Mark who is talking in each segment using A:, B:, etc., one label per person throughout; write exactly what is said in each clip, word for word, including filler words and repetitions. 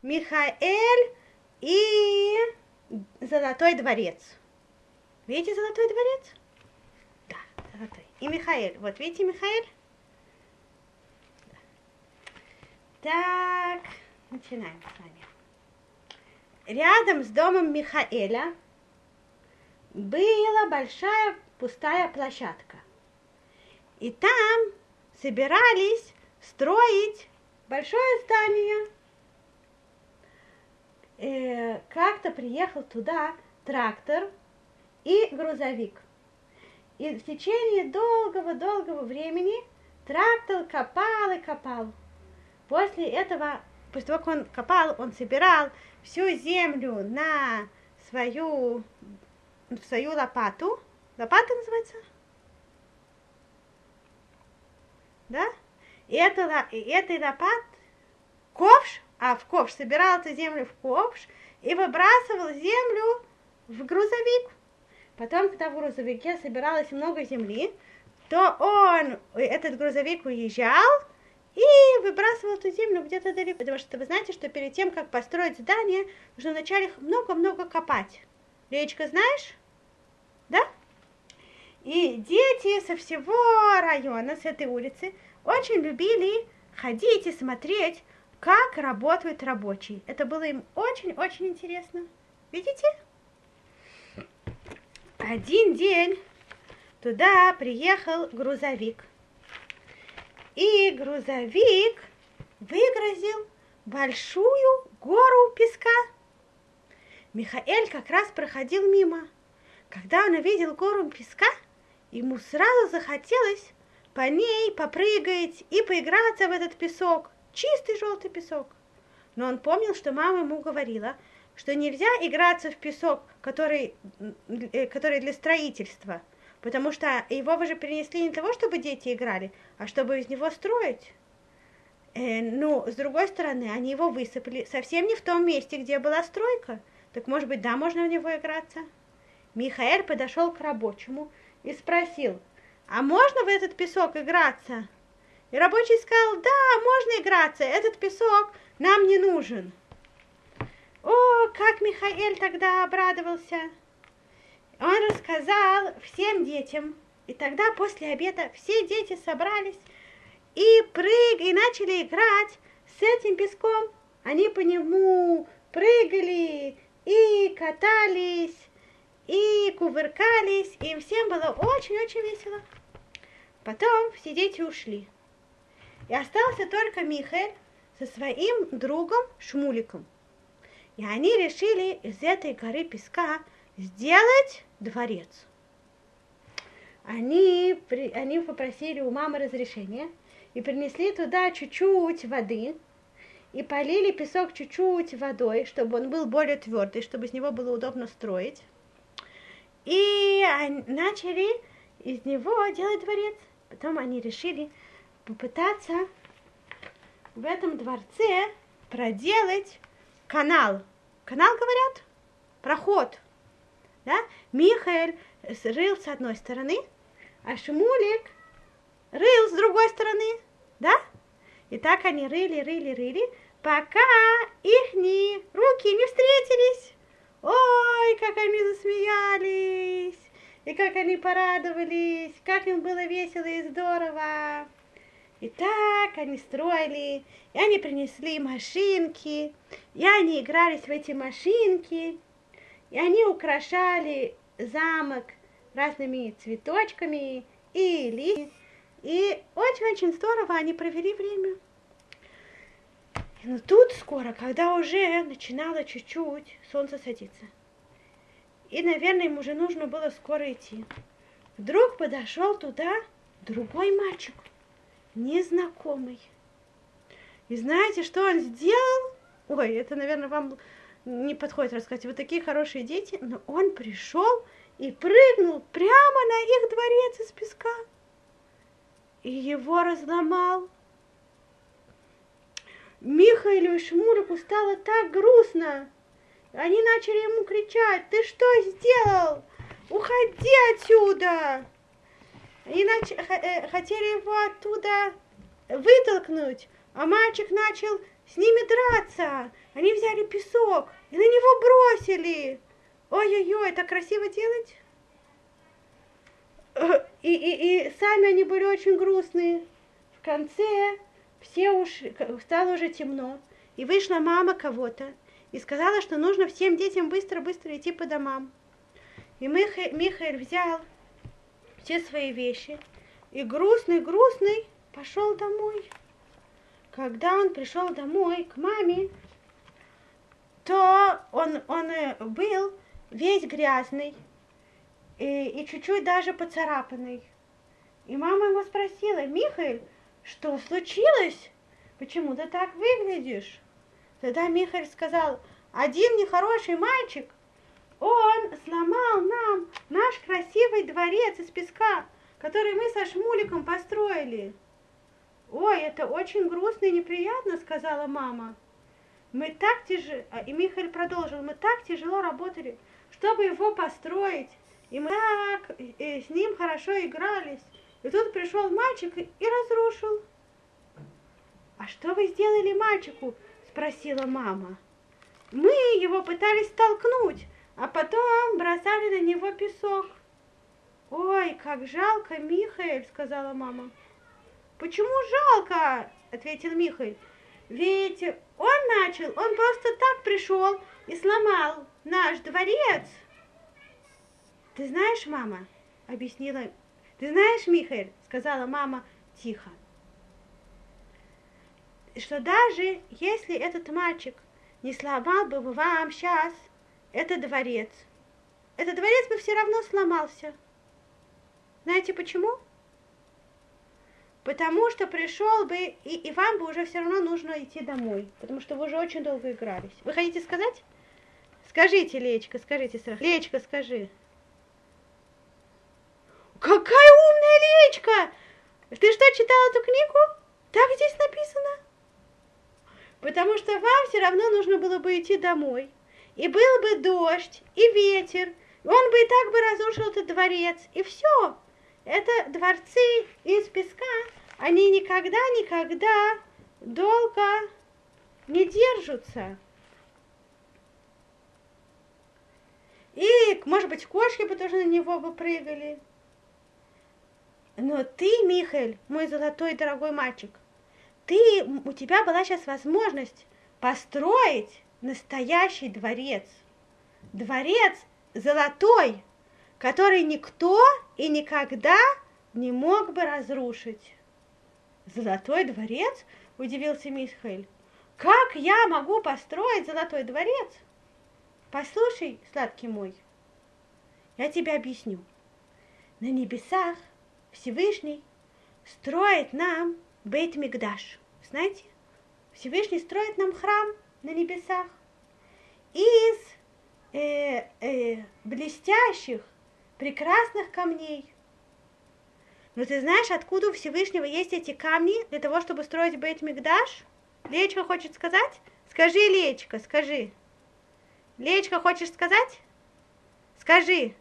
A: Михаэль и Золотой дворец. Видите Золотой дворец? Да, золотой. И Михаэль. Вот видите Михаэль? Так, начинаем с вами. Рядом с домом Михаэля была большая пустая площадка. И там собирались строить большое здание. Э, как-то приехал туда трактор и грузовик. И в течение долгого-долгого времени трактор копал и копал. После этого, после того, как он копал, он собирал всю землю на свою, свою лопату. Лопата называется? Да? И, это, и этой лопат, ковш, а в ковш, собирал эту землю в ковш и выбрасывал землю в грузовик. Потом, когда в грузовике собиралось много земли, то он, этот грузовик уезжал и выбрасывал эту землю где-то далеко. Потому что вы знаете, что перед тем, как построить здание, нужно вначале много-много копать. Речка, знаешь? Да? И дети со всего района, с этой улицы, очень любили ходить и смотреть, как работают рабочие. Это было им очень-очень интересно. Видите? Один день туда приехал грузовик. И грузовик выгрузил большую гору песка. Михаэль как раз проходил мимо. Когда он увидел гору песка, ему сразу захотелось по ней попрыгать и поиграться в этот песок. Чистый желтый песок. Но он помнил, что мама ему говорила, что нельзя играться в песок, который, который для строительства, потому что его вы же принесли не для того, чтобы дети играли, а чтобы из него строить. Э, ну, с другой стороны, они его высыпали совсем не в том месте, где была стройка. Так, может быть, да, можно в него играться? Михаэль подошел к рабочему и спросил, а можно в этот песок играться? И рабочий сказал, да, можно играться, этот песок нам не нужен. О, как Михаэль тогда обрадовался. Он рассказал всем детям. И тогда после обеда все дети собрались и прыг, и начали играть с этим песком. Они по нему прыгали и катались, и кувыркались, и им всем было очень-очень весело. Потом все дети ушли. И остался только Михаэль со своим другом Шмуликом. И они решили из этой горы песка сделать дворец. Они, они попросили у мамы разрешения и принесли туда чуть-чуть воды и полили песок чуть-чуть водой, чтобы он был более твердый, чтобы из него было удобно строить. И они начали из него делать дворец. Потом они решили попытаться в этом дворце проделать канал. Канал, говорят? Проход. Да? Михаэль рыл с одной стороны, а Шмулик рыл с другой стороны. Да? И так они рыли, рыли, рыли, пока ихние руки не встретились. Ой, как они засмеялись, и как они порадовались, как им было весело и здорово. И так они строили, и они принесли машинки, и они игрались в эти машинки, и они украшали замок разными цветочками и листьями. И очень-очень здорово они провели время. Но тут скоро, когда уже начинало чуть-чуть солнце садиться, и, наверное, им уже нужно было скоро идти, вдруг подошел туда другой мальчик, незнакомый. И знаете, что он сделал? Ой, это, наверное, вам не подходит рассказать. Вы такие хорошие дети. Но он пришел и прыгнул прямо на их дворец из песка. И его разломал. Михаилу и Шмулику стало так грустно. Они начали ему кричать: ты что сделал? Уходи отсюда! Они нач... хотели его оттуда вытолкнуть, а мальчик начал с ними драться. Они взяли песок и на него бросили. Ой-ой-ой, это красиво делать? И, и, и сами они были очень грустные. В конце все ушли, стало уже темно. И вышла мама кого-то и сказала, что нужно всем детям быстро-быстро идти по домам. И Михаил, Михаил взял все свои вещи и грустный-грустный пошел домой. Когда он пришел домой к маме, то он, он был весь грязный и, и чуть-чуть даже поцарапанный. И мама его спросила: Михаил, что случилось? Почему ты так выглядишь? Тогда Михаил сказал: один нехороший мальчик, он сломал нам наш красивый дворец из песка, который мы со Шмуликом построили. Ой, это очень грустно и неприятно, сказала мама. Мы так тяжело, и Михаил продолжил, мы так тяжело работали, чтобы его построить, и мы так и с ним хорошо игрались. И тут пришел мальчик и разрушил. А что вы сделали мальчику? Спросила мама. Мы его пытались столкнуть, а потом бросали на него песок. Ой, как жалко, Михаил, сказала мама. Почему жалко? Ответил Михаил. Ведь он начал, он просто так пришел и сломал наш дворец. Ты знаешь, мама, объяснила, ты знаешь, Михаил, сказала мама тихо, что даже если этот мальчик не сломал бы вам сейчас этот дворец, этот дворец бы все равно сломался. Знаете почему? Потому что пришел бы, и, и вам бы уже все равно нужно идти домой, потому что вы уже очень долго игрались. Вы хотите сказать? Скажите, Леечка, скажите сразу. Леечка, скажи. Какая умная Леечка! Ты что, читала эту книгу? Так здесь написано. Потому что вам все равно нужно было бы идти домой. И был бы дождь, и ветер, и он бы и так бы разрушил этот дворец, и все. Это дворцы из песка, они никогда-никогда долго не держатся. И, может быть, кошки бы тоже на него бы прыгали. Но ты, Михаил, мой золотой дорогой мальчик, ты, у тебя была сейчас возможность построить настоящий дворец. Дворец золотой, который никто и никогда не мог бы разрушить. Золотой дворец? Удивился Михаил. Как я могу построить золотой дворец? Послушай, сладкий мой, я тебе объясню. На небесах Всевышний строит нам Бейт-Микдаш. Знаете? Всевышний строит нам храм на небесах из э, э, блестящих, прекрасных камней. Но ты знаешь, откуда у Всевышнего есть эти камни для того, чтобы строить Бейт-Микдаш? Леечка хочет сказать? Скажи, Леечка, скажи. Леечка, хочешь сказать? Скажи.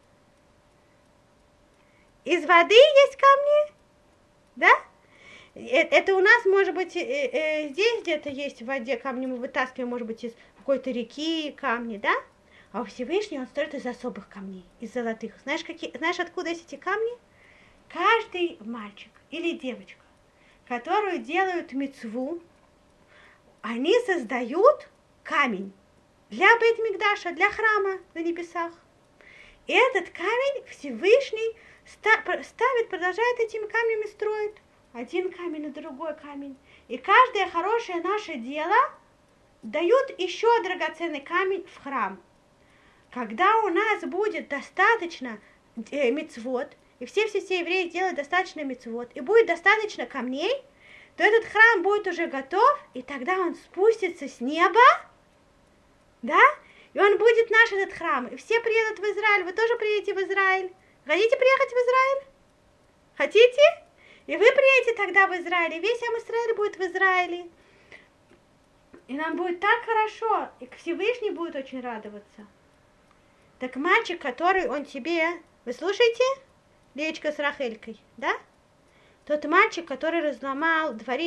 A: Из воды есть камни? Да? Это у нас, может быть, здесь где-то есть в воде камни, мы вытаскиваем, может быть, из какой-то реки камни, да? А у Всевышнего он строит из особых камней, из золотых. Знаешь, какие, знаешь, откуда есть эти камни? Каждый мальчик или девочка, которую делают мицву, они создают камень для Бейт-Микдаша, для храма на небесах. И этот камень Всевышний ставит, продолжает этими камнями строить. Один камень на другой камень. И каждое хорошее наше дело дают еще драгоценный камень в храм. Когда у нас будет достаточно э, мицвот, и все-все-все евреи делают достаточно мицвот, и будет достаточно камней, то этот храм будет уже готов, и тогда он спустится с неба, да, и он будет наш этот храм, и все приедут в Израиль. Вы тоже приедете в Израиль? Хотите приехать в Израиль? Хотите? И вы приедете тогда в Израиль, и весь Ам-Исраэль будет в Израиле. И нам будет так хорошо, и Всевышний будет очень радоваться. Так мальчик, который он тебе... Вы слушаете? Леечка с Рахелькой, да? Тот мальчик, который разломал дворец,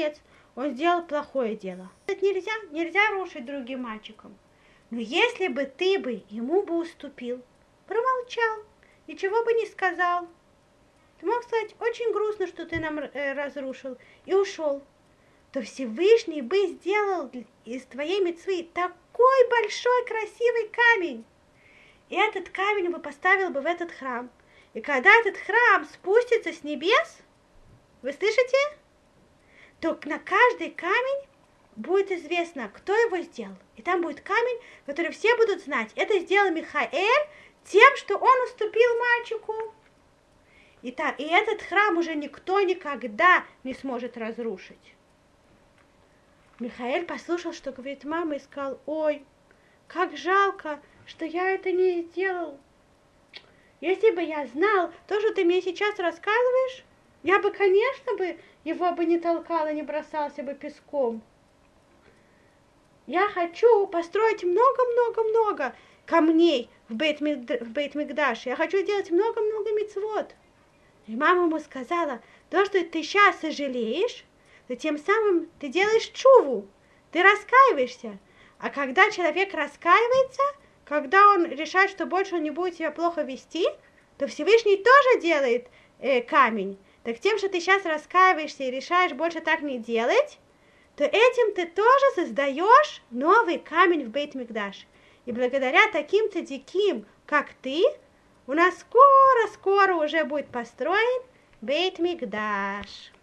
A: он сделал плохое дело. Это нельзя, нельзя рушить другим мальчикам. Но если бы ты бы ему бы уступил, промолчал, ничего бы не сказал, ты мог сказать, очень грустно, что ты нам э, разрушил, и ушел, то Всевышний бы сделал из твоей мицвы такой большой красивый камень. И этот камень бы поставил бы в этот храм. И когда этот храм спустится с небес, вы слышите, то на каждый камень будет известно, кто его сделал. И там будет камень, который все будут знать. Это сделал Михаэль тем, что он уступил мальчику. И, так, и этот храм уже никто никогда не сможет разрушить. Михаэль послушал, что говорит мама, и сказал, ой, как жалко, что я это не сделал. Если бы я знал то, что ты мне сейчас рассказываешь, я бы, конечно, бы его бы не толкала, не бросался бы песком. Я хочу построить много-много-много камней в Бейт-Микдаш. Я хочу сделать много-много мицвот. И мама ему сказала, то, что ты сейчас сожалеешь, то тем самым ты делаешь чуву, ты раскаиваешься. А когда человек раскаивается, когда он решает, что больше он не будет себя плохо вести, то Всевышний тоже делает э, камень. Так тем, что ты сейчас раскаиваешься и решаешь больше так не делать, то этим ты тоже создаешь новый камень в Бейт-Микдаш. И благодаря таким цадиким, как ты, у нас скоро-скоро уже будет построен Бейт-Микдаш.